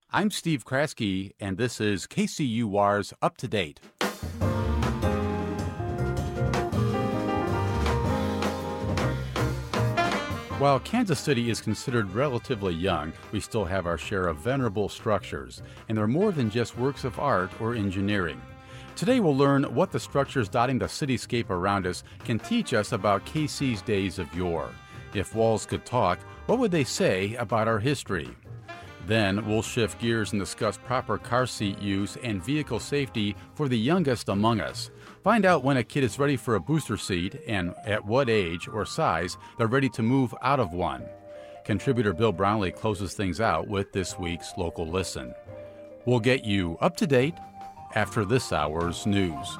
I'm Steve Kraske, and this is KCUR's Up to Date. While Kansas City is considered relatively young, we still have our share of venerable structures, and they're more than just works of art or engineering. Today we'll learn what the structures dotting the cityscape around us can teach us about KC's days of yore. If walls could talk, what would they say about our history? Then we'll shift gears and discuss proper car seat use and vehicle safety for the youngest among us. Find out when a kid is ready for a booster seat and at what age or size they're ready to move out of one. Contributor Bill Brownlee closes things out with this week's Local Listen. We'll get you up to date after this hour's news.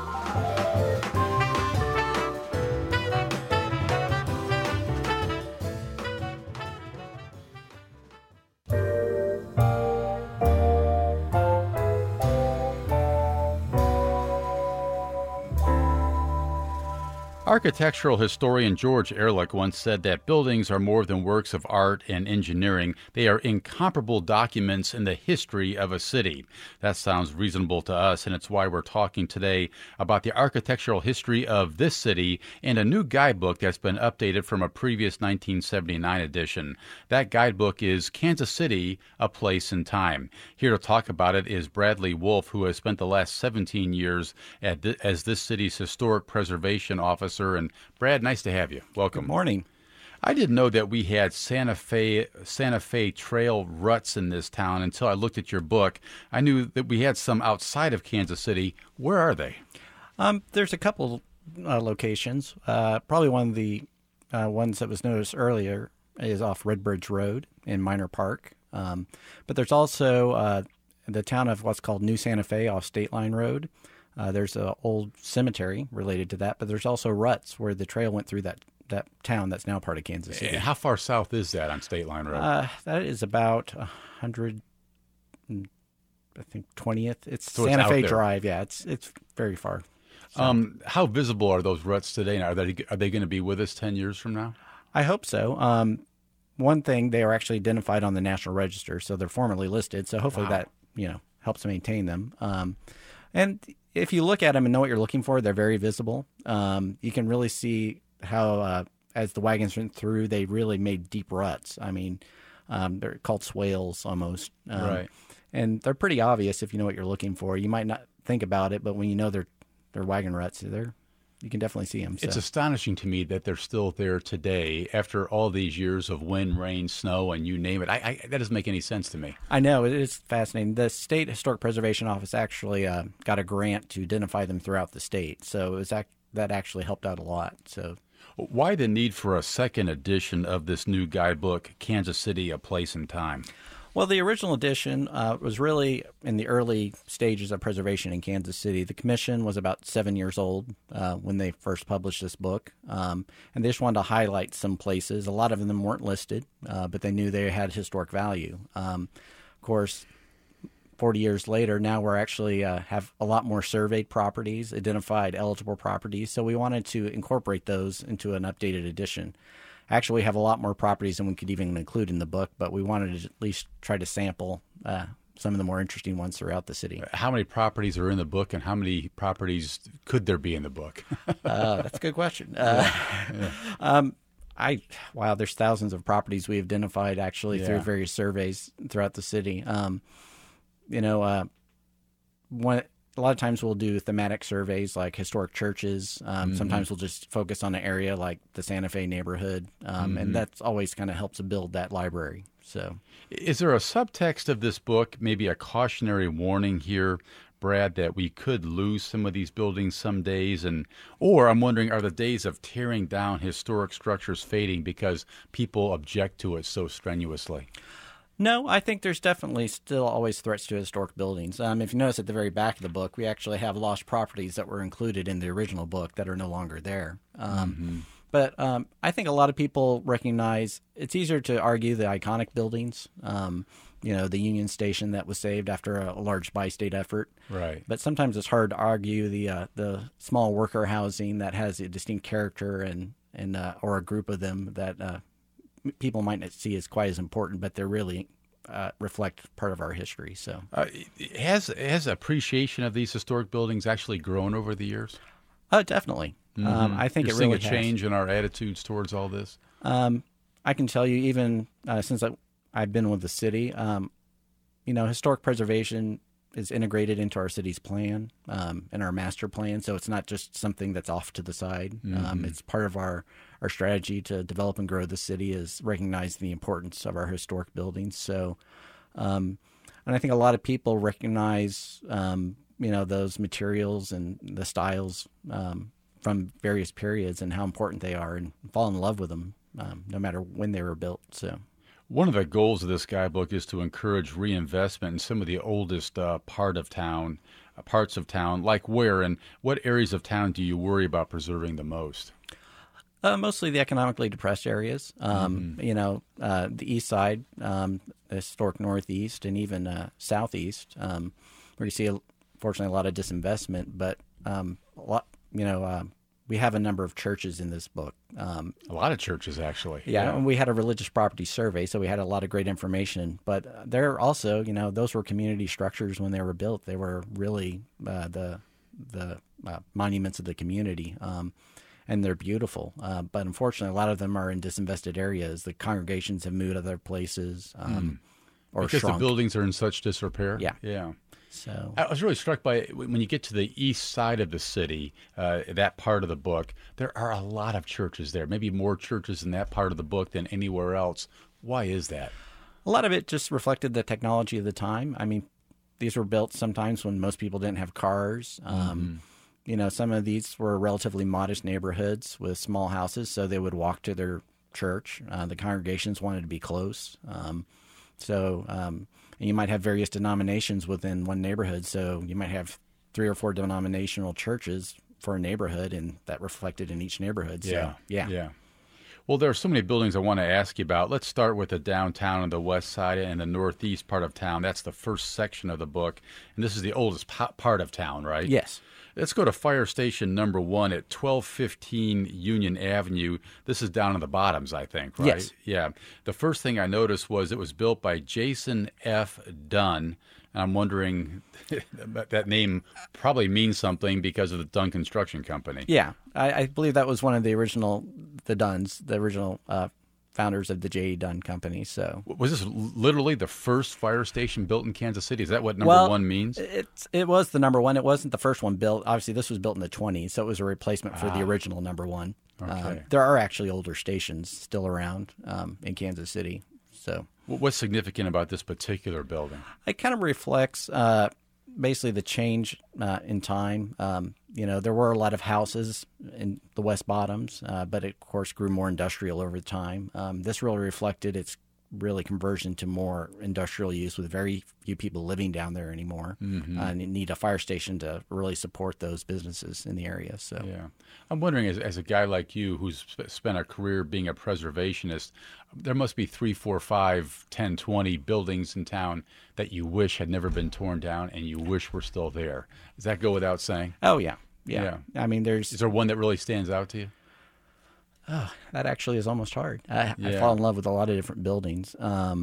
Architectural historian George Ehrlich once said that buildings are more than works of art and engineering. They are incomparable documents in the history of a city. That sounds reasonable to us, and it's why we're talking today about the architectural history of this city and a new guidebook that's been updated from a previous 1979 edition. That guidebook is Kansas City, A Place in Time. Here to talk about it is Bradley Wolf, who has spent the last 17 years as this city's historic preservation officer. And Brad, nice to have you. Welcome. Good morning. I didn't know that we had Santa Fe Trail ruts in this town until I looked at your book. I knew that we had some outside of Kansas City. Where are they? There's a couple locations. Probably one of the ones that was noticed earlier is off Red Bridge Road in Minor Park. But there's also the town of what's called New Santa Fe off State Line Road. There's an old cemetery related to that, but there's also ruts where the trail went through that town that's now part of Kansas City. How far south is that on State Line Road? That is about 100, I think 20th. It's So Santa it's Fe out there. Drive. Yeah, it's very far. So, How visible are those ruts today? Now, are they going to be with us 10 years from now? I hope so. One thing, they are actually identified on the National Register, so they're formally listed. So hopefully Wow. that helps maintain them. And if you look at them and know what you're looking for, they're very visible. You can really see how, as the wagons went through, they really made deep ruts. I mean, they're called swales almost. Right. And they're pretty obvious if you know what you're looking for. You might not think about it, but when you know they're wagon ruts, you can definitely see them. It's So. astonishing to me that they're still there today after all these years of wind, rain, snow, and you name it. That doesn't make any sense to me. I know, it is fascinating. The State Historic Preservation Office actually got a grant to identify them throughout the state, so that actually helped out a lot. So, Why the need for a second edition of this new guidebook, Kansas City, A Place in Time? well, the original edition was really in the early stages of preservation in Kansas City. The commission was about 7 years old when they first published this book, and they just wanted to highlight some places. A lot of them weren't listed, but they knew they had historic value. Of course, 40 years later, now we're actually have a lot more surveyed properties, identified eligible properties, so we wanted to incorporate those into an updated edition. Actually, we have a lot more properties than we could even include in the book, but we wanted to at least try to sample some of the more interesting ones throughout the city. How many properties are in the book, and how many properties could there be in the book? That's a good question. Wow, there's thousands of properties we identified actually through Yeah. various surveys throughout the city. A lot of times we'll do thematic surveys like historic churches. Sometimes we'll just focus on an area like the Santa Fe neighborhood, and that's always kind of helps build that library. So, Is there a subtext of this book, maybe a cautionary warning here, Brad, that we could lose some of these buildings some days? Or I'm wondering, are the days of tearing down historic structures fading because people object to it so strenuously? no, I think there's definitely still always threats to historic buildings. If you notice at the very back of the book, we actually have lost properties that were included in the original book that are no longer there. But I think a lot of people recognize it's easier to argue the iconic buildings, the Union Station that was saved after a large bi-state effort. Right. But sometimes it's hard to argue the small worker housing that has a distinct character and or a group of them that people might not see as quite as important, but they're really reflect part of our history. So, has appreciation of these historic buildings actually grown over the years? Definitely. I think You're it seeing really a change in our attitudes towards all this. I can tell you, even since I've been with the city, historic preservation is integrated into our city's plan and our master plan. So it's not just something that's off to the side. It's part of our strategy to develop and grow the city, is recognizing the importance of our historic buildings. So, and I think a lot of people recognize, those materials and the styles from various periods and how important they are, and fall in love with them, no matter when they were built. So. One of the goals of this guidebook is to encourage reinvestment in some of the oldest parts of town. Like where and what areas of town do you worry about preserving the most? Mostly the economically depressed areas. The east side, the historic northeast, and even southeast, where you see, fortunately, a lot of disinvestment. But we have a number of churches in this book. A lot of churches, actually. Yeah, and we had a religious property survey, so we had a lot of great information. But there are also, those were community structures when they were built. They were really the monuments of the community, and they're beautiful. But unfortunately, a lot of them are in disinvested areas. The congregations have moved other places or because shrunk. The buildings are in such disrepair. Yeah. So I was really struck by when you get to the east side of the city, that part of the book, there are a lot of churches there, maybe more churches in that part of the book than anywhere else. Why is that? A lot of it just reflected the technology of the time. I mean, these were built sometimes when most people didn't have cars. Some of these were relatively modest neighborhoods with small houses, so they would walk to their church. The congregations wanted to be close. And you might have various denominations within one neighborhood, so you might have 3 or 4 denominational churches for a neighborhood, and that reflected in each neighborhood. So, yeah. Well, there are so many buildings I want to ask you about. Let's start with the downtown on the west side and the northeast part of town. That's the first section of the book, and this is the oldest part of town, right? Yes. Let's go to Fire Station number 1 at 1215 Union Avenue. This is down in the bottoms, I think, right? Yes. Yeah. The first thing I noticed was it was built by Jason F. Dunn. I'm wondering, that name probably means something because of the Dunn Construction Company. Yeah. I believe that was one of the original founders of the J.E. Dunn Company. So, was this literally the first fire station built in Kansas City? Is that what number 1 means? It was the number 1. It wasn't the first one built. Obviously, this was built in the 20s, so it was a replacement for the original number 1. Okay. There are actually older stations still around in Kansas City. So, what's significant about this particular building? It kind of reflects basically the change in time. There were a lot of houses in the West Bottoms, but it, of course, grew more industrial over time. This really reflected its really conversion to more industrial use with very few people living down there anymore. And you need a fire station to really support those businesses in the area. So, yeah. I'm wondering, as a guy like you who's spent a career being a preservationist, there must be 3, 4, 5, 10, 20 buildings in town that you wish had never been torn down and you wish were still there. Does that go without saying? Oh, yeah. I mean, is there one that really stands out to you? Oh, that actually is almost hard. I fall in love with a lot of different buildings.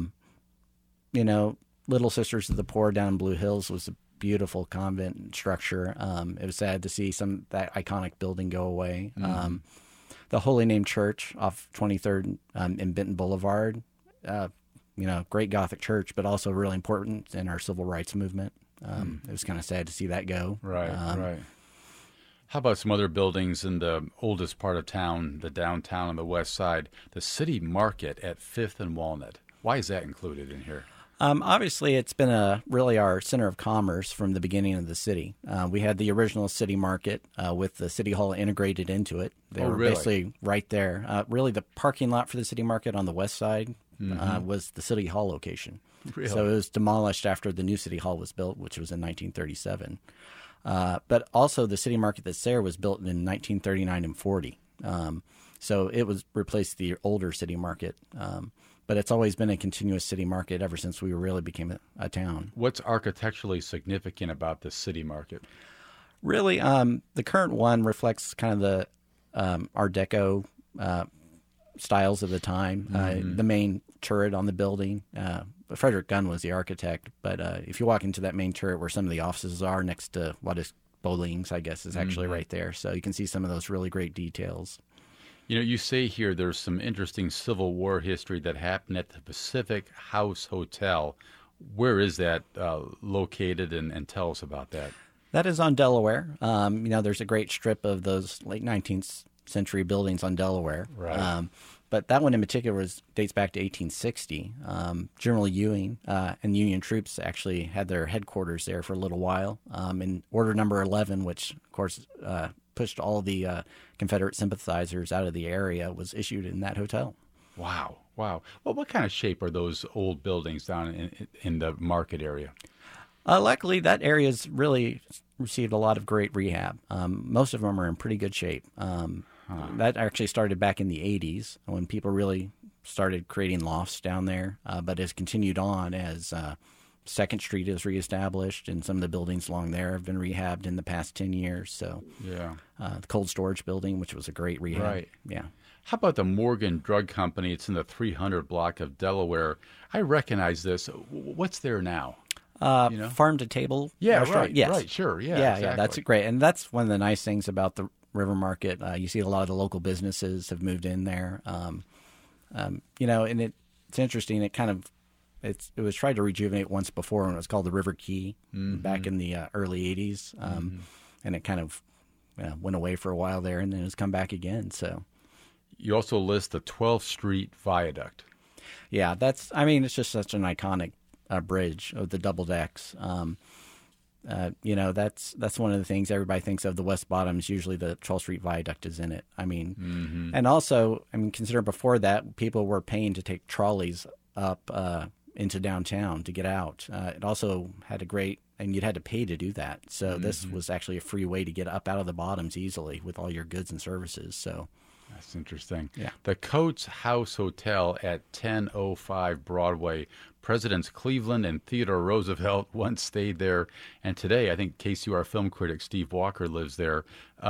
Little Sisters of the Poor down in Blue Hills was a beautiful convent structure. It was sad to see that iconic building go away. The Holy Name Church off 23rd in Benton Boulevard, great Gothic church, but also really important in our civil rights movement. It was kind of sad to see that go. Right. How about some other buildings in the oldest part of town, the downtown on the west side, the City Market at 5th and Walnut? Why is that included in here? Obviously, it's been really our center of commerce from the beginning of the city. We had the original City Market with the City Hall integrated into it. They were really? Basically right there. Really, the parking lot for the City Market on the west side was the City Hall location. Really? So it was demolished after the new City Hall was built, which was in 1937. But also the City Market that's there was built in 1939 and 40. So it replaced the older City Market. But it's always been a continuous city market ever since we really became a town. What's architecturally significant about the City Market? Really, the current one reflects kind of the Art Deco styles of the time. The main turret on the building Frederick Gunn was the architect. But if you walk into that main turret where some of the offices are next to what is Boling's, I guess, is actually right there. So you can see some of those really great details. You know, you say here there's some interesting Civil War history that happened at the Pacific House Hotel. Where is that located, and tell us about that? That is on Delaware. There's a great strip of those late 19th century buildings on Delaware. Right. But that one in particular dates back to 1860. General Ewing and Union troops actually had their headquarters there for a little while. And Order Number 11, which, of course, pushed all the Confederate sympathizers out of the area, was issued in that hotel. Wow. Well, what kind of shape are those old buildings down in the market area? Luckily, that area's really received a lot of great rehab. Most of them are in pretty good shape. That actually started back in the 80s when people really started creating lofts down there, but has continued on as 2nd Street is reestablished, and some of the buildings along there have been rehabbed in the past 10 years. So, the cold storage building, which was a great rehab. Right. Yeah. How about the Morgan Drug Company? It's in the 300 block of Delaware. I recognize this. What's there now? Farm to table. Yeah, restaurant? right. Yes. Right, sure. Yeah, yeah, exactly. That's great. And that's one of the nice things about the River Market. You see a lot of the local businesses have moved in there. And it's interesting. It was tried to rejuvenate once before when it was called the River Key back in the early 80s. And it kind of went away for a while there, and then it's come back again. So you also list the 12th Street Viaduct. Yeah, it's just such an iconic bridge of the double decks. That's one of the things everybody thinks of. The West Bottoms, usually the 12th Street Viaduct is in it. And also, consider before that, people were paying to take trolleys up into downtown to get out. It also had and you'd had to pay to do that. So this was actually a free way to get up out of the bottoms easily with all your goods and services. So that's interesting. Yeah. The Coates House Hotel at 1005 Broadway. Presidents Cleveland and Theodore Roosevelt once stayed there, and today I think KCUR film critic Steve Walker lives there.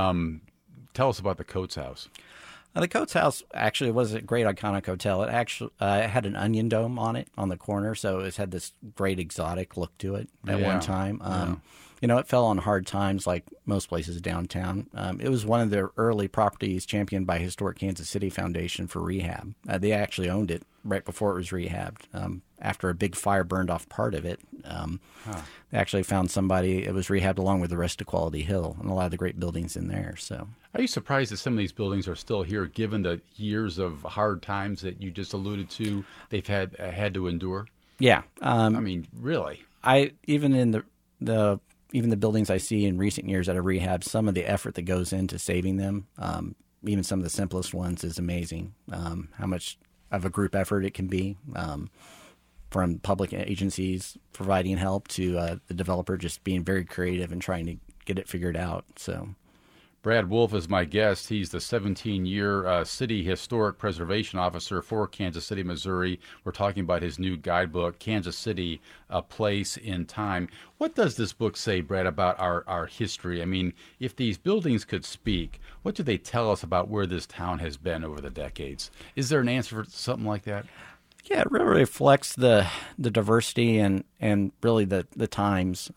Tell us about the Coates House. The Coates House actually was a great iconic hotel. It actually had an onion dome on it on the corner, so it had this great exotic look to it at one time. It fell on hard times like most places downtown. It was one of the early properties championed by Historic Kansas City Foundation for rehab. They actually owned it right before it was rehabbed. After a big fire burned off part of it, they actually found somebody. It was rehabbed along with the rest of Quality Hill and a lot of the great buildings in there. So, are you surprised that some of these buildings are still here, given the years of hard times that you just alluded to? They've had to endure. Yeah, really. Even the buildings I see in recent years that are rehabbed, some of the effort that goes into saving them, even some of the simplest ones, is amazing. How much of a group effort it can be. From public agencies providing help to the developer just being very creative and trying to get it figured out. So, Brad Wolf is my guest. He's the 17-year City Historic Preservation Officer for Kansas City, Missouri. We're talking about his new guidebook, Kansas City, A Place in Time. What does this book say, Brad, about our history? If these buildings could speak, what do they tell us about where this town has been over the decades? Is there an answer for something like that? Yeah, it really reflects the diversity and really the times.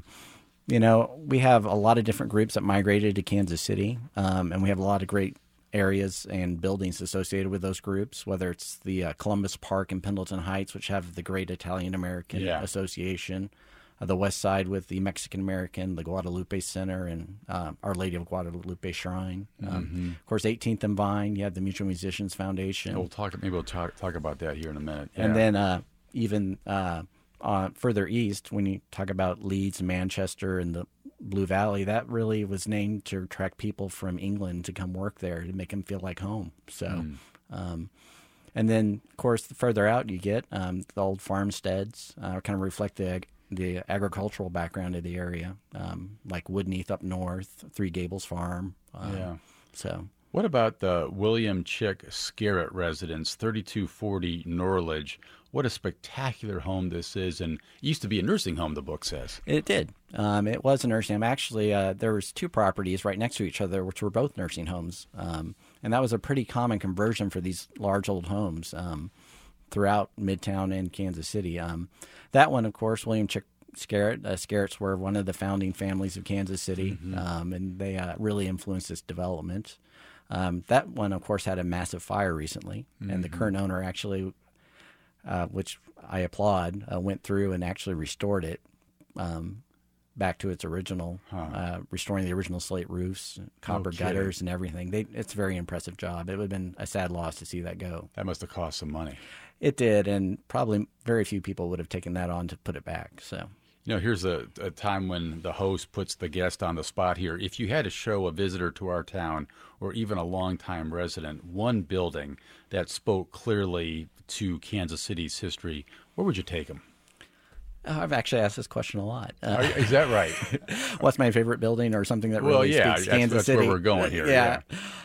We have a lot of different groups that migrated to Kansas City, and we have a lot of great areas and buildings associated with those groups, whether it's the Columbus Park in Pendleton Heights, which have the Great Italian American Association, the West Side with the Mexican American, the Guadalupe Center, and Our Lady of Guadalupe Shrine. Of course, 18th and Vine, you have the Mutual Musicians Foundation. We'll talk about that here in a minute. Yeah. And then even further east, when you talk about Leeds, Manchester, and the Blue Valley, that really was named to attract people from England to come work there to make them feel like home. So, and then, of course, the further out you get, the old farmsteads kind of reflect the agricultural background of the area, like Woodneath up north, Three Gables Farm. So, what about the William Chick Scarrett residence, 3240 Norridge? What a spectacular home this is, and it used to be a nursing home, the book says. It did. It was a nursing home. Actually, there was two properties right next to each other, which were both nursing homes, and that was a pretty common conversion for these large old homes. throughout Midtown and Kansas City. That one, of course, William Scarrett. Scarretts were one of the founding families of Kansas City, and they really influenced its development. That one, of course, had a massive fire recently, and the current owner actually, which I applaud, went through and actually restored it back to its original, restoring the original slate roofs, copper gutters, and everything. It's a very impressive job. It would have been a sad loss to see that go. That must have cost some money. It did, and probably very few people would have taken that on to put it back. So. Here's a time when the host puts the guest on the spot here. If you had to show a visitor to our town or even a longtime resident one building that spoke clearly to Kansas City's history, where would you take them? I've actually asked this question a lot. Is that right? What's my favorite building or something that really speaks Kansas City? That's where we're going here. Yeah.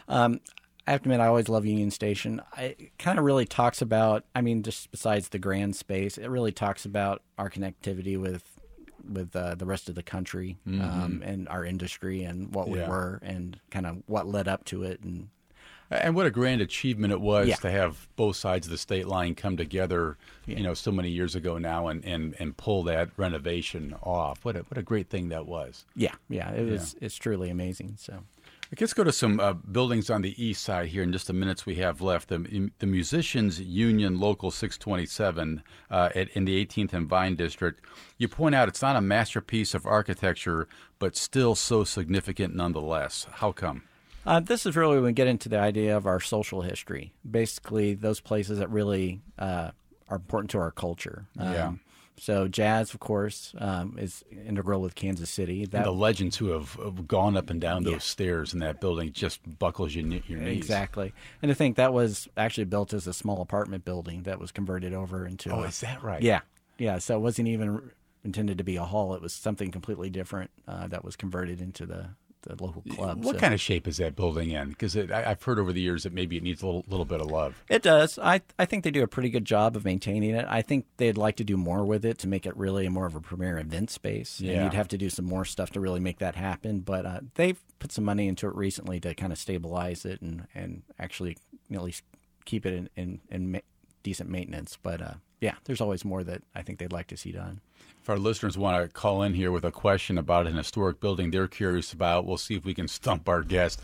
I have to admit, I always love Union Station. It kind of really talks about, just besides the grand space, it really talks about our connectivity with the rest of the country and our industry and what we were and kind of what led up to it. And what a grand achievement it was to have both sides of the state line come together, so many years ago now and pull that renovation off. What a great thing that was. Yeah. It's truly amazing. So. Let's go to some buildings on the east side here in just the minutes we have left. The Musicians Union Local 627 in the 18th and Vine District. You point out it's not a masterpiece of architecture, but still so significant nonetheless. How come? This is really when we get into the idea of our social history. Basically, those places that really are important to our culture. So jazz, of course, is integral with Kansas City. And the legends who have gone up and down those stairs in that building just buckles your knees. Exactly. And I think that was actually built as a small apartment building that was converted over into is that right? Yeah. Yeah, so it wasn't even intended to be a hall. It was something completely different that was converted into the local club. What kind of shape is that building in? Because I've heard over the years that maybe it needs a little bit of love. It does. I think they do a pretty good job of maintaining it. I think they'd like to do more with it to make it really more of a premier event space. Yeah. And you'd have to do some more stuff to really make that happen. But they've put some money into it recently to kind of stabilize it and actually at least keep it in decent maintenance. But there's always more that I think they'd like to see done. If our listeners want to call in here with a question about an historic building they're curious about, we'll see if we can stump our guest.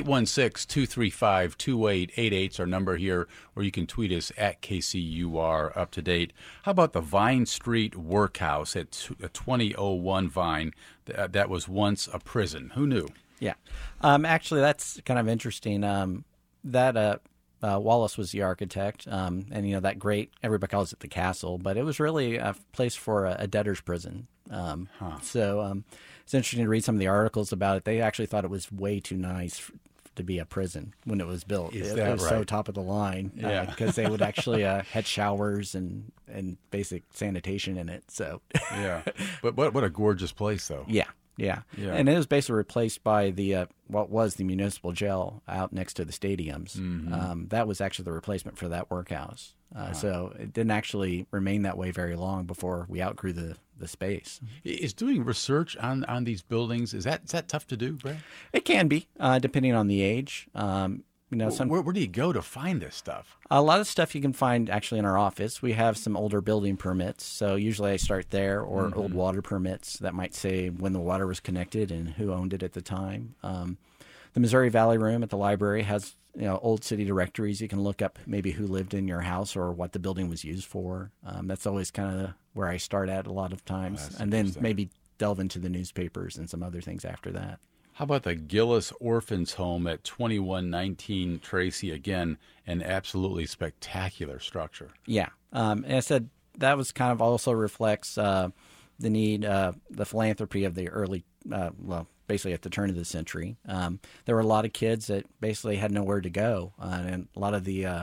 816-235-2888 is our number here, or you can tweet us at KCUR Up to Date. How about the Vine Street Workhouse at 2001 Vine? That was once a prison. Who knew? Yeah. Actually, that's kind of interesting. Wallace was the architect, and that great, everybody calls it the castle, but it was really a place for a debtor's prison. So it's interesting to read some of the articles about it. They actually thought it was way too nice to be a prison when it was built. It was so top of the line because they would actually had showers and basic sanitation in it. So but what a gorgeous place, though. Yeah, and it was basically replaced by the what was the municipal jail out next to the stadiums. That was actually the replacement for that workhouse. So it didn't actually remain that way very long before we outgrew the space. Is doing research on these buildings, is that tough to do, Brad? It can be, depending on the age. Where do you go to find this stuff? A lot of stuff you can find actually in our office. We have some older building permits, so usually I start there, or old water permits that might say when the water was connected and who owned it at the time. The Missouri Valley Room at the library has old city directories. You can look up maybe who lived in your house or what the building was used for. That's always kind of where I start at a lot of times, and then maybe delve into the newspapers and some other things after that. How about the Gillis Orphans Home at 2119 Tracy? Again, an absolutely spectacular structure. Yeah. And I said that was kind of also reflects the need, the philanthropy of the early, basically at the turn of the century. There were a lot of kids that basically had nowhere to go. And a lot of the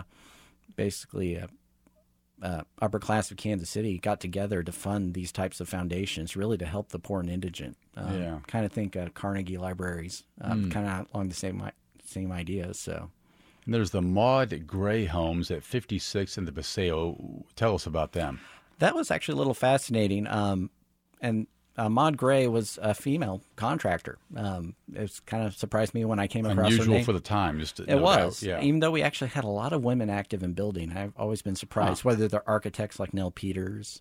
upper class of Kansas City got together to fund these types of foundations, really to help the poor and indigent. Kind of think Carnegie libraries, kind of along the same ideas. So, and there's the Maud Gray homes at 56 in the Paseo. Tell us about them. That was actually a little fascinating, and Maud Gray was a female contractor. It kind of surprised me when I came across her name. Unusual for the time. It was, even though we actually had a lot of women active in building. I've always been surprised, whether they're architects like Nell Peters.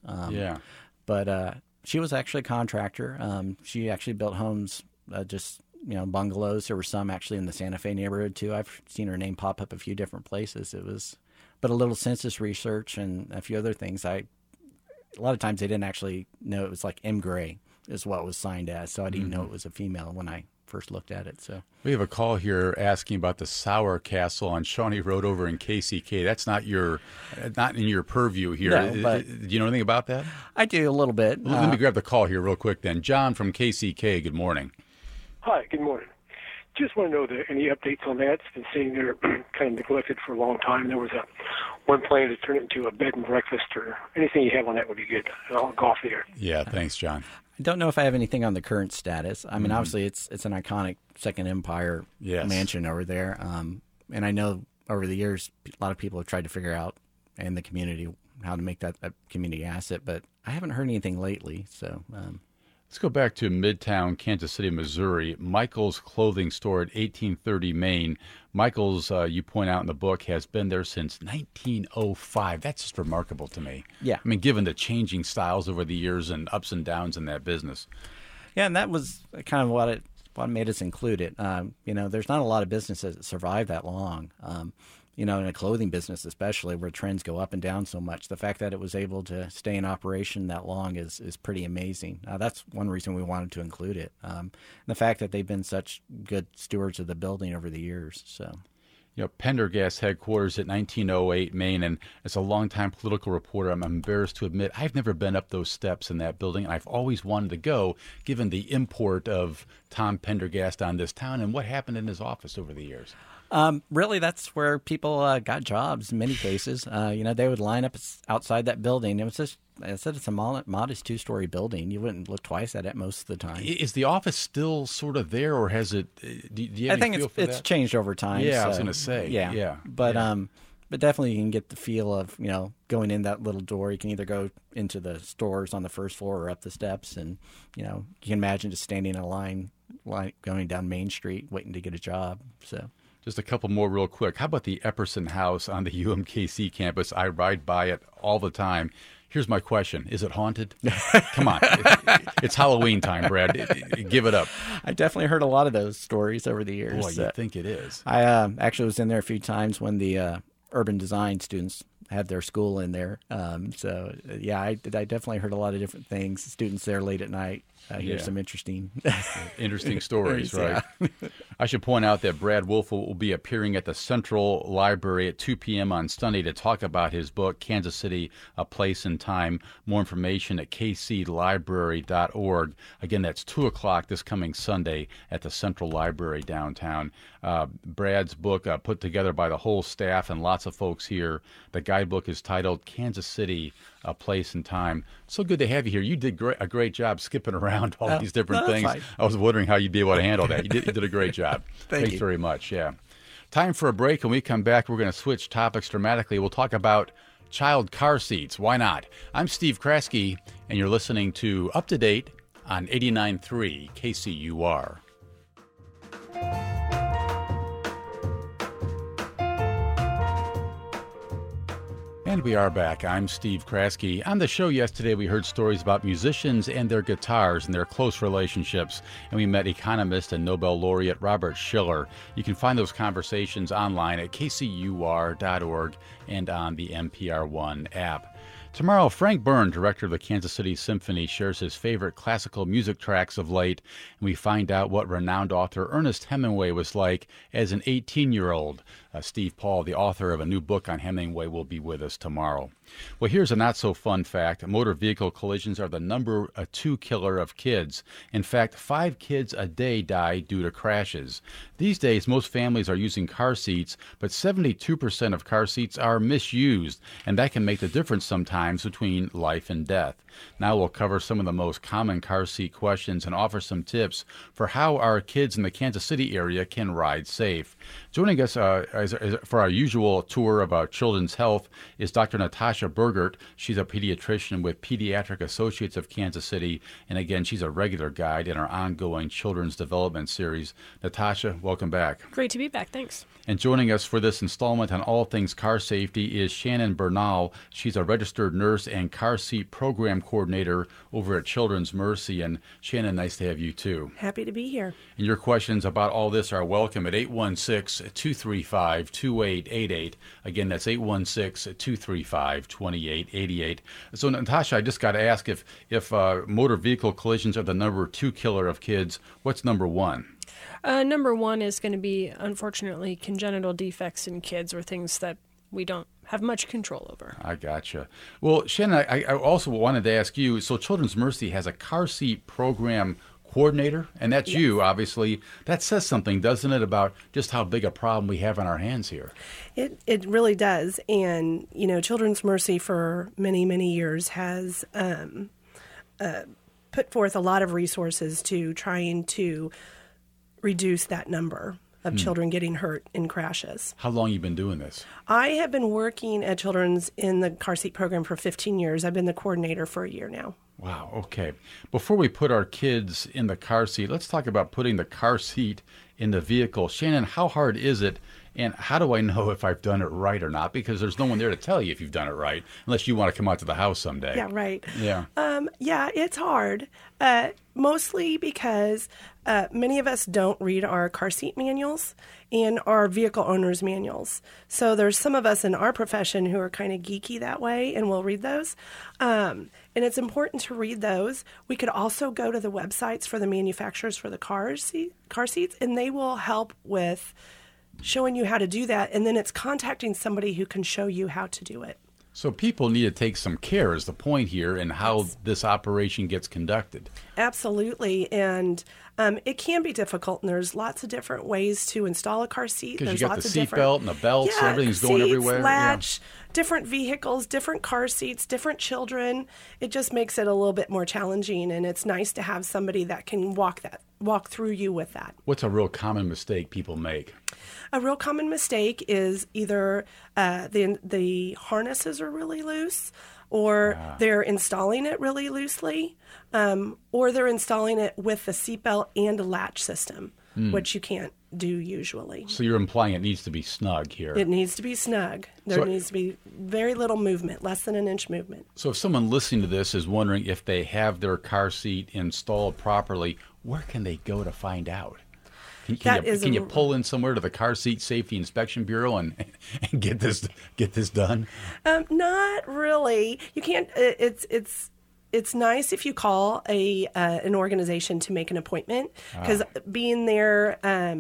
But she was actually a contractor. She actually built homes, just bungalows. There were some actually in the Santa Fe neighborhood too. I've seen her name pop up a few different places. But a little census research and a few other things. A lot of times they didn't actually know it was like M. Gray is what was signed as, so I didn't know it was a female when I first looked at it. So we have a call here asking about the Sauer Castle on Shawnee Road over in KCK. That's not in your purview here. No, but do you know anything about that? I do a little bit. Let me grab the call here real quick then. John from KCK, good morning. Hi, good morning. Just want to know any updates on that. It's been sitting there kind of neglected for a long time. There was one plan to turn it into a bed and breakfast, or anything you have on that would be good. I'll go off the air. Yeah, thanks, John. I don't know if I have anything on the current status. I mean, obviously, it's an iconic Second Empire mansion over there. And I know over the years, a lot of people have tried to figure out in the community how to make that a community asset, but I haven't heard anything lately. So let's go back to Midtown, Kansas City, Missouri. Michael's Clothing Store at 1830 Main. Michael's, you point out in the book, has been there since 1905. That's just remarkable to me. Yeah. I mean, given the changing styles over the years and ups and downs in that business. Yeah, and that was kind of what made us include it. There's not a lot of businesses that survive that long. In a clothing business especially, where trends go up and down so much. The fact that it was able to stay in operation that long is pretty amazing. That's one reason we wanted to include it. And the fact that they've been such good stewards of the building over the years. So, Pendergast headquarters at 1908 Main, and as a longtime political reporter, I'm embarrassed to admit I've never been up those steps in that building, and I've always wanted to go, given the import of Tom Pendergast on this town and what happened in his office over the years. Really, that's where people got jobs in many cases. They would line up outside that building. It was just, I said, it's a modest 2-story building. You wouldn't look twice at it most of the time. Is the office still sort of there, or has it? Do you have I think any feel for it's that? changed over time. Yeah, so, I was going to say. Yeah. But definitely you can get the feel of, going in that little door. You can either go into the stores on the first floor or up the steps. And, you can imagine just standing in a line going down Main Street waiting to get a job. So. Just a couple more real quick. How about the Epperson House on the UMKC campus? I ride by it all the time. Here's my question. Is it haunted? Come on. It's Halloween time, Brad. Give it up. I definitely heard a lot of those stories over the years. Boy, you think it is. I actually was in there a few times when the urban design students had their school in there. I definitely heard a lot of different things. Students there late at night. Here's some interesting stories, right? Yeah. I should point out that Brad Wolf will be appearing at the Central Library at 2 p.m. on Sunday to talk about his book, Kansas City, A Place and Time. More information at kclibrary.org. Again, that's 2 o'clock this coming Sunday at the Central Library downtown. Brad's book, put together by the whole staff and lots of folks here. The guidebook is titled Kansas City, A Place and Time. So good to have you here. You did a great job skipping around all these different things. Fine. I was wondering how you'd be able to handle that. You did a great job. Thanks very much. Yeah. Time for a break. When we come back, we're going to switch topics dramatically. We'll talk about child car seats. Why not? I'm Steve Kraske, and you're listening to Up to Date on 89.3 KCUR. And we are back. I'm Steve Kraske. On the show yesterday, we heard stories about musicians and their guitars and their close relationships. And we met economist and Nobel laureate Robert Schiller. You can find those conversations online at kcur.org and on the NPR One app. Tomorrow, Frank Byrne, director of the Kansas City Symphony, shares his favorite classical music tracks of late, and we find out what renowned author Ernest Hemingway was like as an 18-year-old. Steve Paul, the author of a new book on Hemingway, will be with us tomorrow. Well, here's a not-so-fun fact. Motor vehicle collisions are the number 2 killer of kids. In fact, 5 kids a day die due to crashes. These days, most families are using car seats, but 72% of car seats are misused, and that can make the difference sometimes between life and death. Now we'll cover some of the most common car seat questions and offer some tips for how our kids in the Kansas City area can ride safe. Joining us for our usual tour about children's health is Dr. Natasha Burgert. She's a pediatrician with Pediatric Associates of Kansas City. And again, she's a regular guide in our ongoing children's development series. Natasha, welcome back. Great to be back. Thanks. And joining us for this installment on all things car safety is Shannon Bernal. She's a registered nurse and car seat program coordinator over at Children's Mercy. And Shannon, nice to have you too. Happy to be here. And your questions about all this are welcome at 816-235-2888. Again, that's 816-235-2888. So, Natasha, I just got to ask if motor vehicle collisions are the number 2 killer of kids, what's number 1? Number 1 is going to be, unfortunately, congenital defects in kids or things that we don't have much control over. I gotcha. Well, Shannon, I also wanted to ask you, so Children's Mercy has a car seat program coordinator, and that's Yes. you, obviously. That says something, doesn't it, about just how big a problem we have on our hands here? It really does. And, Children's Mercy for many, many years has put forth a lot of resources to trying to reduce that number of children getting hurt in crashes. How long you been doing this? I have been working at Children's in the car seat program for 15 years. I've been the coordinator for a year now. Wow, okay. Before we put our kids in the car seat, let's talk about putting the car seat in the vehicle. Shannon, how hard is it, and how do I know if I've done it right or not? Because there's no one there to tell you if you've done it right, unless you want to come out to the house someday. Yeah, right. Yeah. Yeah, it's hard, mostly because many of us don't read our car seat manuals and our vehicle owners' manuals. So there's some of us in our profession who are kind of geeky that way, and we'll read those. And it's important to read those. We could also go to the websites for the manufacturers for the car seats, and they will help with showing you how to do that. And then it's contacting somebody who can show you how to do it. So people need to take some care is the point here in how this operation gets conducted. Absolutely. And it can be difficult, and there's lots of different ways to install a car seat. Because There's you got lots the of seat different belt and the belts, yeah, everything's going seats, everywhere. Latch, different vehicles, different car seats, different children. It just makes it a little bit more challenging, and it's nice to have somebody that can walk through you with that. What's a real common mistake people make? A real common mistake is either the harnesses are really loose, or they're installing it really loosely, or they're installing it with the seatbelt and a latch system, which you can't do usually. So you're implying it needs to be snug here. It needs to be snug. There needs to be very little movement, less than an inch movement. So if someone listening to this is wondering if they have their car seat installed properly, where can they go to find out? Can you pull in somewhere to the Car Seat Safety Inspection Bureau and get this done? Not really. You can't. It's nice if you call an organization to make an appointment, because being there,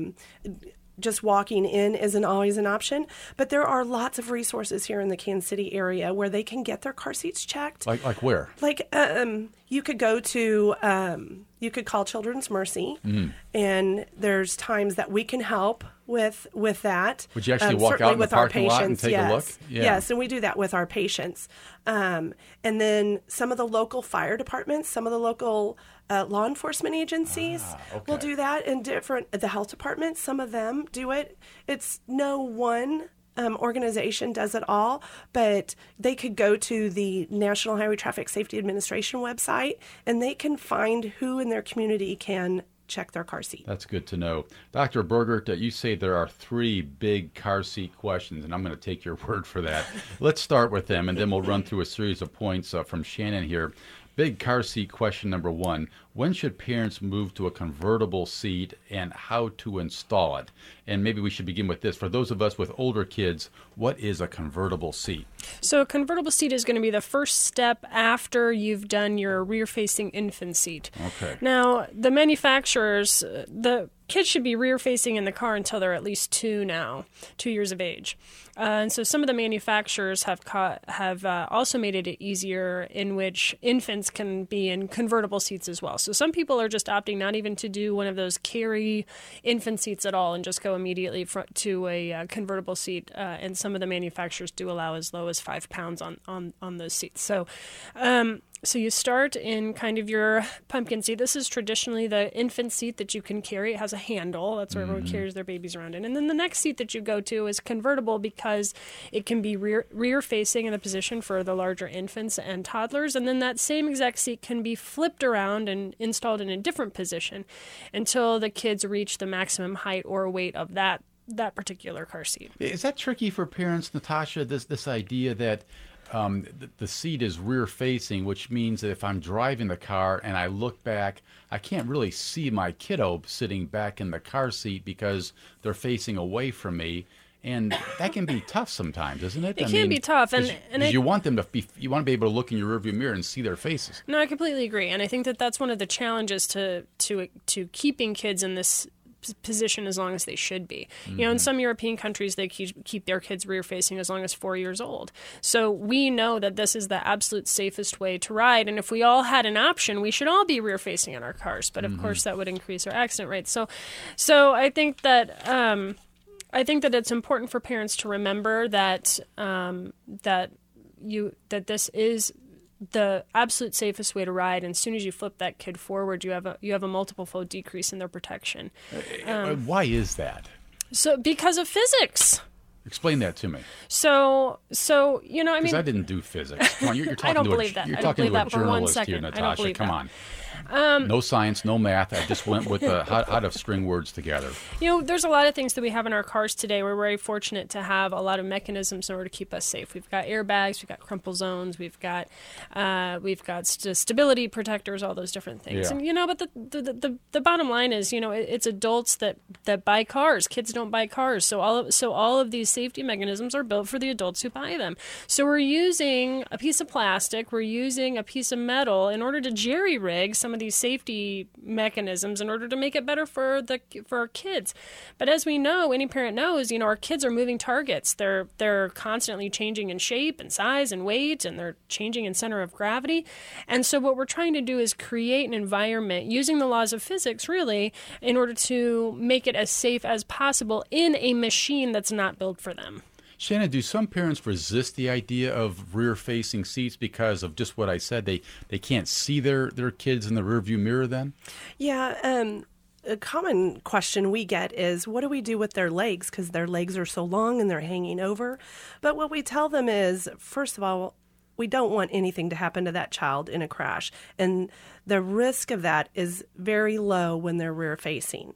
just walking in isn't always an option. But there are lots of resources here in the Kansas City area where they can get their car seats checked. Like where? Like you could go to you could call Children's Mercy, and there's times that we can help with that. Would you actually walk out in the parking lot and take a look? Yeah. Yes, and we do that with our patients. And then some of the local fire departments, some of the local law enforcement agencies will do that, and the health departments, some of them do it. It's no one organization does it all, but they could go to the National Highway Traffic Safety Administration website, and they can find who in their community can check their car seat. That's good to know. Dr. Burgert, you say there are 3 big car seat questions, and I'm going to take your word for that. Let's start with them, and then we'll run through a series of points from Shannon here. Big car seat question number 1. When should parents move to a convertible seat, and how to install it? And maybe we should begin with this. For those of us with older kids, what is a convertible seat? So a convertible seat is going to be the first step after you've done your rear-facing infant seat. Okay. Now, the manufacturers, the kids should be rear-facing in the car until they're at least 2 years of age. And so some of the manufacturers have also made it easier in which infants can be in convertible seats as well. So some people are just opting not even to do one of those carry infant seats at all and just go immediately to a convertible seat. And some of the manufacturers do allow as low as 5 pounds on those seats. So So you start in kind of your pumpkin seat. This is traditionally the infant seat that you can carry. It has a handle. That's where everyone carries their babies around in. And then the next seat that you go to is convertible because it can be rear facing in the position for the larger infants and toddlers. And then that same exact seat can be flipped around and installed in a different position until the kids reach the maximum height or weight of that particular car seat. Is that tricky for parents, Natasha, this idea that the seat is rear facing, which means that if I'm driving the car and I look back, I can't really see my kiddo sitting back in the car seat because they're facing away from me. And that can be tough sometimes, isn't it? It can be tough, and you want them to you want to be able to look in your rearview mirror and see their faces. No, I completely agree, and I think that that's one of the challenges to keeping kids in this position as long as they should be. You know, in some European countries, they keep their kids rear facing as long as 4 years old. So we know that this is the absolute safest way to ride. And if we all had an option, we should all be rear facing in our cars. But of course, that would increase our accident rates. So I think that it's important for parents to remember that that this is the absolute safest way to ride, and as soon as you flip that kid forward, you have a multiple-fold decrease in their protection. Why is that? So because of physics. Explain that to me. So you know, I mean, because I didn't do physics. Come on, you're talking I don't to believe that. You're I don't talking believe to a that for 1 journalist here, second. I don't Natasha. believe Come that. on. No science, no math. I just went with how to string words together. You know, there's a lot of things that we have in our cars today. We're very fortunate to have a lot of mechanisms in order to keep us safe. We've got airbags, we've got crumple zones, we've got stability protectors, all those different things. Yeah. And you know, but the bottom line is, you know, it's adults that buy cars. Kids don't buy cars. So all of these safety mechanisms are built for the adults who buy them. So we're using a piece of plastic, we're using a piece of metal in order to jerry-rig some of these safety mechanisms in order to make it better for our kids. But as we know, any parent knows, you know, our kids are moving targets. They're constantly changing in shape and size and weight, and they're changing in center of gravity. And so what we're trying to do is create an environment using the laws of physics, really, in order to make it as safe as possible in a machine that's not built for them. Shannon, do some parents resist the idea of rear-facing seats because of just what I said? They can't see their kids in the rearview mirror then? Yeah, a common question we get is, what do we do with their legs? Because their legs are so long and they're hanging over. But what we tell them is, first of all, we don't want anything to happen to that child in a crash. And the risk of that is very low when they're rear-facing.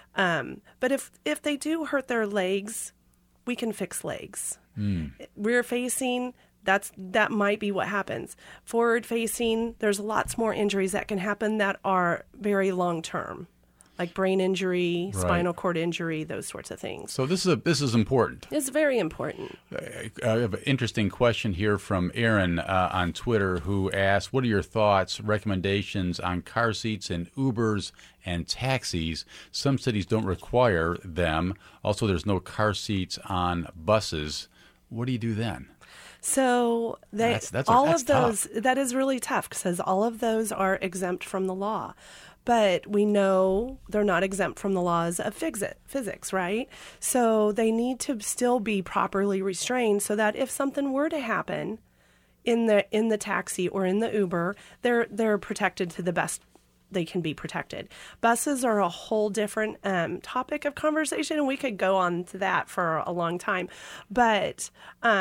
But if they do hurt their legs, we can fix legs. Rear facing, that might be what happens. Forward facing, there's lots more injuries that can happen that are very long term, like brain injury, spinal cord injury, those sorts of things. So this is important. It's very important. I have an interesting question here from Aaron on Twitter, who asked, what are your thoughts, recommendations on car seats in Ubers and taxis? Some cities don't require them. Also, there's no car seats on buses. What do you do then? So that's those, tough. that is really tough because all of those are exempt from the law. But we know they're not exempt from the laws of physics, right? So they need to still be properly restrained so that if something were to happen in the taxi or in the Uber, they're protected to the best they can be protected. Buses are a whole different topic of conversation, and we could go on to that for a long time. But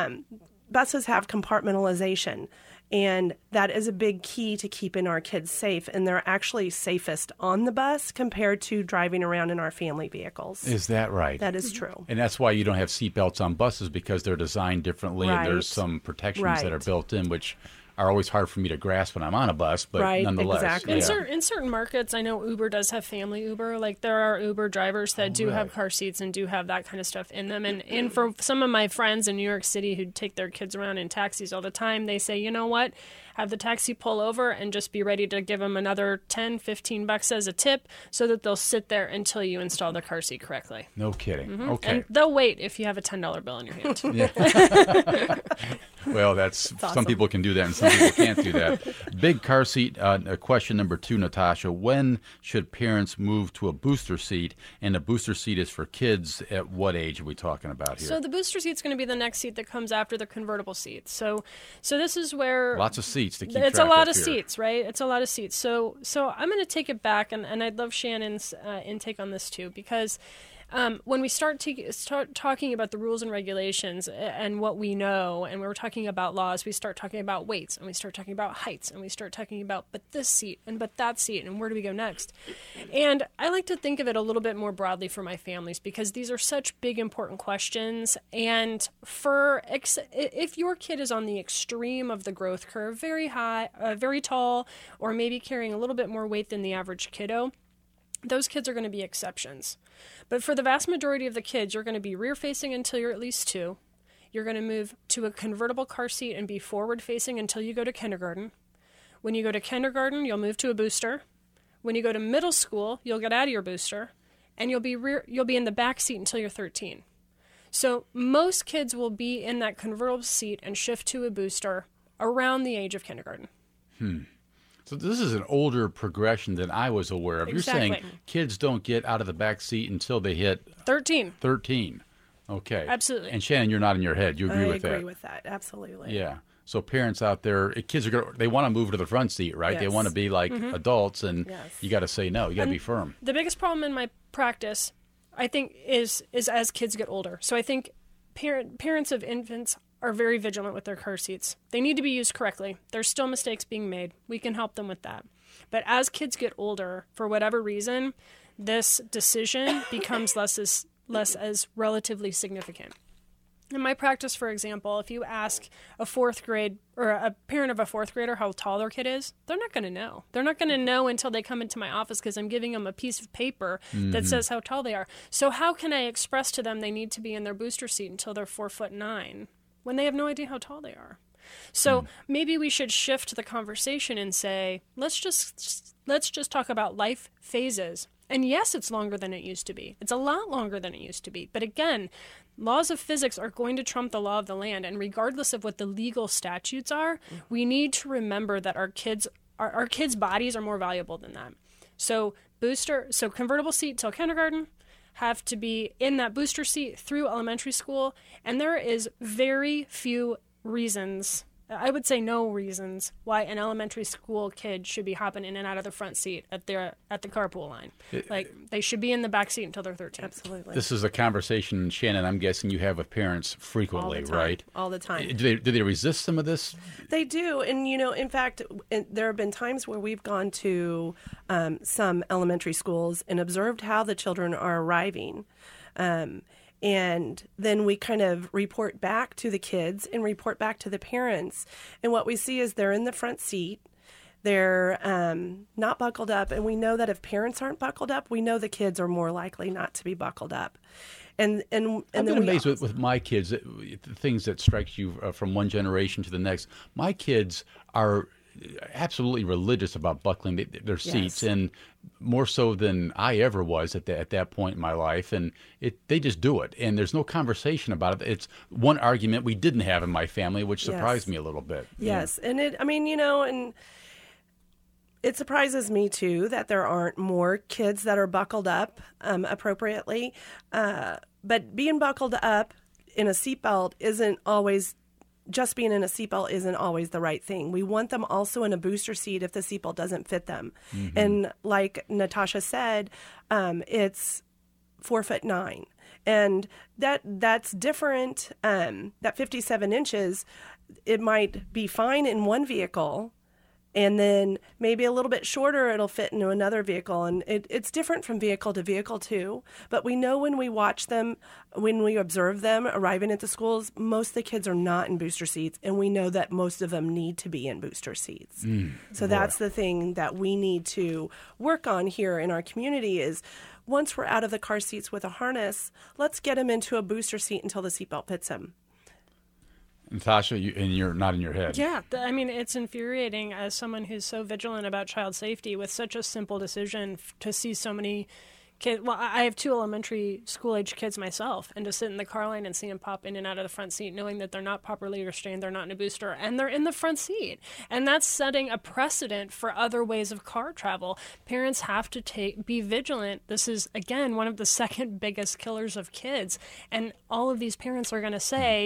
buses have compartmentalization, and that is a big key to keeping our kids safe. And they're actually safest on the bus compared to driving around in our family vehicles. Is that right? That is true. And that's why you don't have seatbelts on buses, because they're designed differently, and there's some protections that are built in, which are always hard for me to grasp when I'm on a bus, but nonetheless. Exactly. In certain markets, I know Uber does have family Uber. Like, there are Uber drivers that do have car seats and do have that kind of stuff in them. And for some of my friends in New York City who take their kids around in taxis all the time, they say, you know what? Have the taxi pull over and just be ready to give them another $10, $15 as a tip so that they'll sit there until you install the car seat correctly. No kidding. Mm-hmm. Okay. And they'll wait if you have a $10 bill in your hand. Well, that's awesome. Some people can do that and some people can't do that. Big car seat. Question number 2, Natasha. When should parents move to a booster seat? And a booster seat is for kids. At what age are we talking about here? So the booster seat's going to be the next seat that comes after the convertible seat. So this is where lots of seats. seats to keep It's a track lot of of here. seats, right? It's a lot of seats. So I'm going to take it back, and I'd love Shannon's intake on this too, because when we start talking about the rules and regulations and what we know, and we're talking about laws, we start talking about weights, and we start talking about heights, and we start talking about but this seat and but that seat, and where do we go next? And I like to think of it a little bit more broadly for my families, because these are such big, important questions. And if your kid is on the extreme of the growth curve, very high, very tall, or maybe carrying a little bit more weight than the average kiddo, those kids are going to be exceptions. But for the vast majority of the kids, you're going to be rear-facing until you're at least 2. You're going to move to a convertible car seat and be forward-facing until you go to kindergarten. When you go to kindergarten, you'll move to a booster. When you go to middle school, you'll get out of your booster, and you'll be in the back seat until you're 13. So most kids will be in that convertible seat and shift to a booster around the age of kindergarten. So this is an older progression than I was aware of. Exactly. You're saying kids don't get out of the back seat until they hit 13. 13. Okay. Absolutely. And Shannon, you're nodding your head. You agree with that? I agree with that. Absolutely. Yeah. So parents out there, kids they want to move to the front seat, right? Yes. They want to be like adults, and Yes. you got to say no. You got to be firm. The biggest problem in my practice, I think, is as kids get older. So I think parents of infants are very vigilant with their car seats. They need to be used correctly. There's still mistakes being made. We can help them with that. But as kids get older, for whatever reason, this decision becomes less as relatively significant. In my practice, for example, if you ask a 4th grade or a parent of a 4th grader how tall their kid is, they're not going to know. They're not going to know until they come into my office, because I'm giving them a piece of paper that says how tall they are. So how can I express to them they need to be in their booster seat until they're 4'9" when they have no idea how tall they are? So maybe we should shift the conversation and say, let's just talk about life phases. And yes, it's longer than it used to be. It's a lot longer than it used to be. But again, laws of physics are going to trump the law of the land. And regardless of what the legal statutes are, we need to remember that our kids' bodies are more valuable than that. So convertible seat till kindergarten, have to be in that booster seat through elementary school. And there is very few reasons, I would say no reasons, why an elementary school kid should be hopping in and out of the front seat at the carpool line. They should be in the back seat until they're 13. Absolutely. This is a conversation, Shannon, I'm guessing you have with parents frequently, All the time. right? All the time. Do they resist some of this? They do. And, in fact, there have been times where we've gone to some elementary schools and observed how the children are arriving. And then we kind of report back to the kids and report back to the parents. And what we see is they're in the front seat. They're not buckled up. And we know that if parents aren't buckled up, we know the kids are more likely not to be buckled up. And I've been amazed with my kids, the things that strikes you from one generation to the next. My kids are absolutely religious about buckling their seats, and more so than I ever was at that point in my life. And they just do it, and there's no conversation about it. It's one argument we didn't have in my family, which surprised me a little bit. Yes, and and it surprises me too that there aren't more kids that are buckled up appropriately. But being buckled up in a seatbelt isn't always. Just being in a seatbelt isn't always the right thing. We want them also in a booster seat if the seatbelt doesn't fit them. Mm-hmm. And like Natasha said, it's 4'9", and that's different. That 57 inches, it might be fine in one vehicle, and then maybe a little bit shorter, it'll fit into another vehicle. And it's different from vehicle to vehicle, too. But we know when we watch them, when we observe them arriving at the schools, most of the kids are not in booster seats. And we know that most of them need to be in booster seats. So that's the thing that we need to work on here in our community is once we're out of the car seats with a harness, let's get them into a booster seat until the seatbelt fits them. Natasha, you're nodding your head. Yeah, it's infuriating as someone who's so vigilant about child safety with such a simple decision to see so many kids. Well, I have 2 elementary school-age kids myself, and to sit in the car line and see them pop in and out of the front seat, knowing that they're not properly restrained, they're not in a booster, and they're in the front seat. And that's setting a precedent for other ways of car travel. Parents have to be vigilant. This is, again, one of the second biggest killers of kids. And all of these parents are going to say,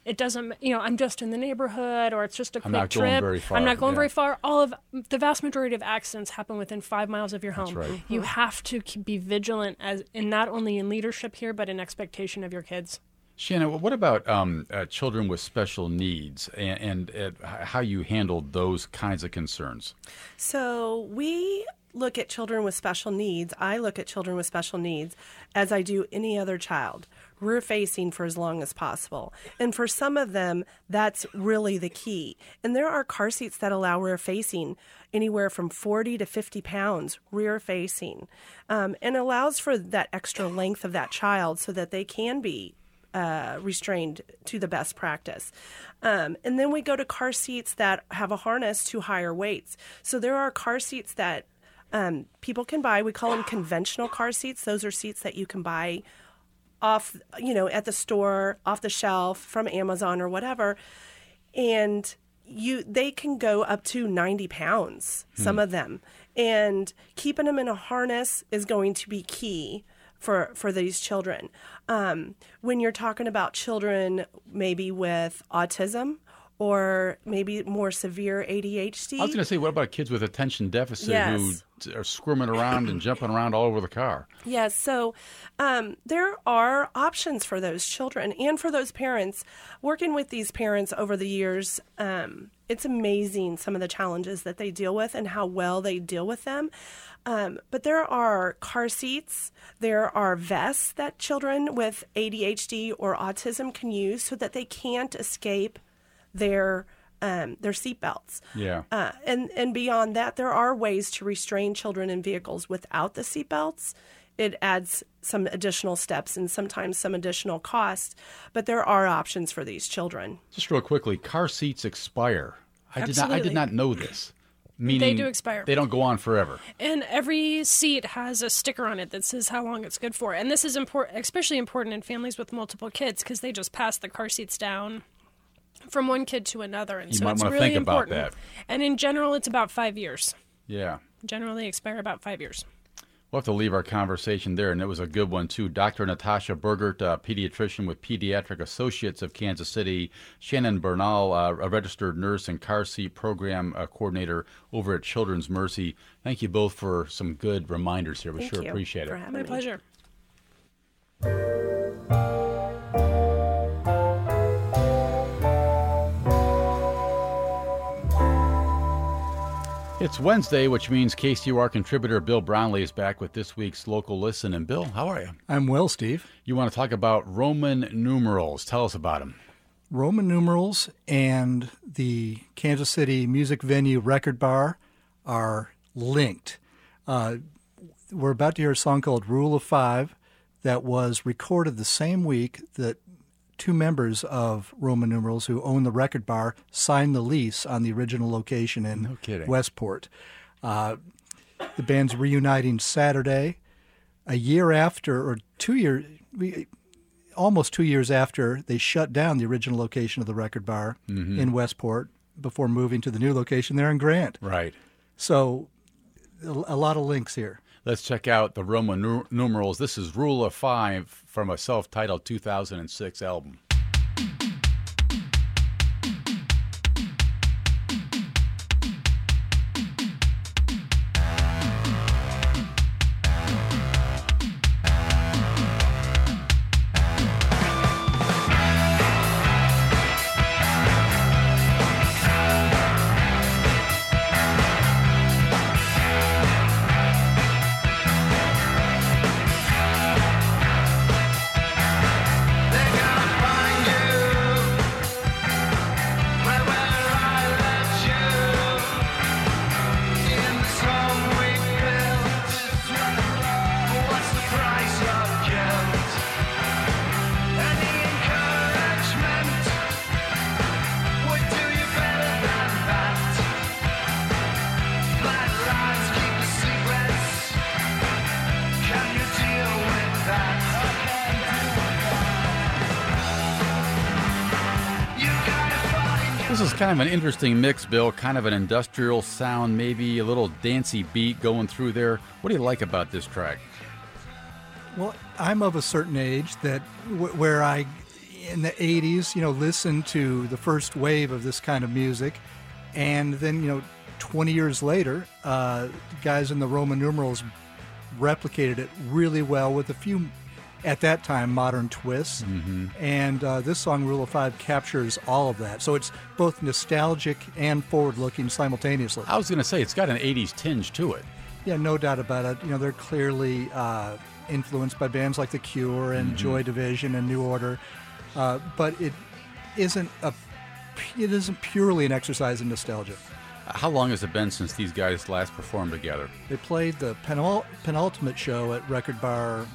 it doesn't, I'm just in the neighborhood, or it's just a quick not trip. going very far. I'm not going Yeah. very far. The vast majority of accidents happen within 5 miles of your home. That's right. You have to be vigilant in not only in leadership here, but in expectation of your kids. Shannon, what about children with special needs and how you handled those kinds of concerns? So we look at children with special needs. I look at children with special needs as I do any other child, rear facing for as long as possible. And for some of them, that's really the key. And there are car seats that allow rear facing anywhere from 40 to 50 pounds rear facing, and allows for that extra length of that child so that they can be restrained to the best practice. And then we go to car seats that have a harness to higher weights. So there are car seats that people can buy. We call them conventional car seats. Those are seats that you can buy off, at the store, off the shelf, from Amazon or whatever. And they can go up to 90 pounds, some of them. And keeping them in a harness is going to be key for these children. When you're talking about children maybe with autism or maybe more severe ADHD. I was going to say, what about kids with attention deficit Yes. who are squirming around and jumping around all over the car? Yes, so there are options for those children and for those parents. Working with these parents over the years, it's amazing some of the challenges that they deal with and how well they deal with them. But there are car seats, there are vests that children with ADHD or autism can use so that they can't escape their seat belts. Yeah. And beyond that, there are ways to restrain children in vehicles without the seat belts. It adds some additional steps and sometimes some additional cost, but there are options for these children. Just real quickly, car seats expire. I did Absolutely. not know this. Meaning They do expire. They don't go on forever. And every seat has a sticker on it that says how long it's good for. And this is especially important in families with multiple kids because they just pass the car seats down from one kid to another. And You so might it's wanna really think about important. that. And in general, it's about 5 years. Yeah. Generally expire about 5 years. We'll have to leave our conversation there, and it was a good one, too. Dr. Natasha Burgert, a pediatrician with Pediatric Associates of Kansas City. Shannon Bernal, a registered nurse and car seat program coordinator over at Children's Mercy. Thank you both for some good reminders here. We Thank sure you appreciate for it. having My me. pleasure. It's Wednesday, which means KCUR contributor Bill Brownlee is back with this week's Local Listen. And Bill, how are you? I'm well, Steve. You want to talk about Roman numerals. Tell us about them. Roman numerals and the Kansas City music venue Record Bar are linked. We're about to hear a song called Rule of Five that was recorded the same week that two members of Roman numerals who own the Record Bar signed the lease on the original location in No kidding. Westport. The band's reuniting Saturday, a year after, or 2 years, almost 2 years after they shut down the original location of the Record Bar in Westport before moving to the new location there in Grant. Right. So a lot of links here. Let's check out the Roman numerals. This is Rule of Five from a self-titled 2006 album. This is kind of an interesting mix, Bill. Kind of an industrial sound, maybe a little dancey beat going through there. What do you like about this track? Well, I'm of a certain age that where I in the 80s, listened to the first wave of this kind of music. And then, 20 years later, guys in the Roman numerals replicated it really well with a few, at that time, modern twists. Mm-hmm. And this song, Rule of Five, captures all of that. So it's both nostalgic and forward-looking simultaneously. I was going to say, it's got an 80s tinge to it. Yeah, no doubt about it. They're clearly influenced by bands like The Cure and Joy Division and New Order. But it isn't purely an exercise in nostalgia. How long has it been since these guys last performed together? They played the penultimate show at Record Bar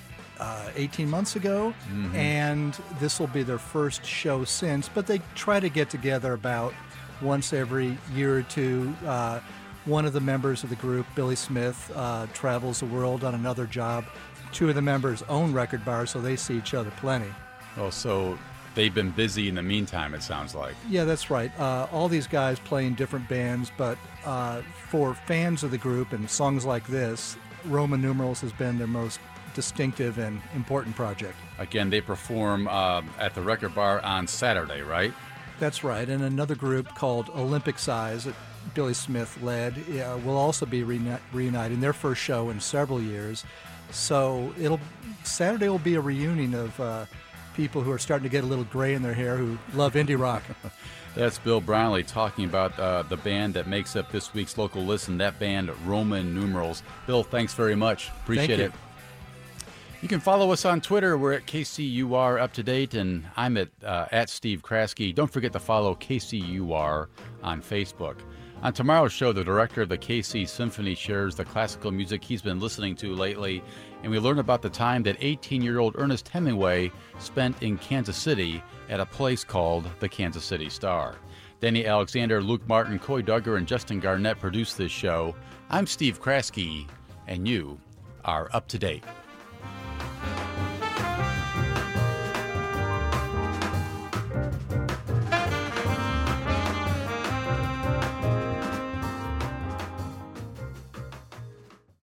18 months ago, and this will be their first show since, but they try to get together about once every year or two. One of the members of the group, Billy Smith, travels the world on another job. Two of the members own Record Bar, so they see each other plenty. Oh, so they've been busy in the meantime, it sounds like. Yeah, that's right. All these guys play in different bands, but for fans of the group and songs like this, Roman numerals has been their most distinctive and important project. Again, they perform at the Record Bar on Saturday, right? That's right. And another group called Olympic Size that Billy Smith led will also be reuniting their first show in several years. So Saturday will be a reunion of people who are starting to get a little gray in their hair who love indie rock. That's Bill Brownlee talking about the band that makes up this week's Local Listen, that band Roman numerals. Bill, thanks very much. Appreciate it. You can follow us on Twitter. We're at KCUR Up to Date, and I'm at Steve Kraske. Don't forget to follow KCUR on Facebook. On tomorrow's show, the director of the KC Symphony shares the classical music he's been listening to lately, and we learn about the time that 18-year-old Ernest Hemingway spent in Kansas City at a place called the Kansas City Star. Danny Alexander, Luke Martin, Coy Duggar, and Justin Garnett produced this show. I'm Steve Kraske, and you are up to date.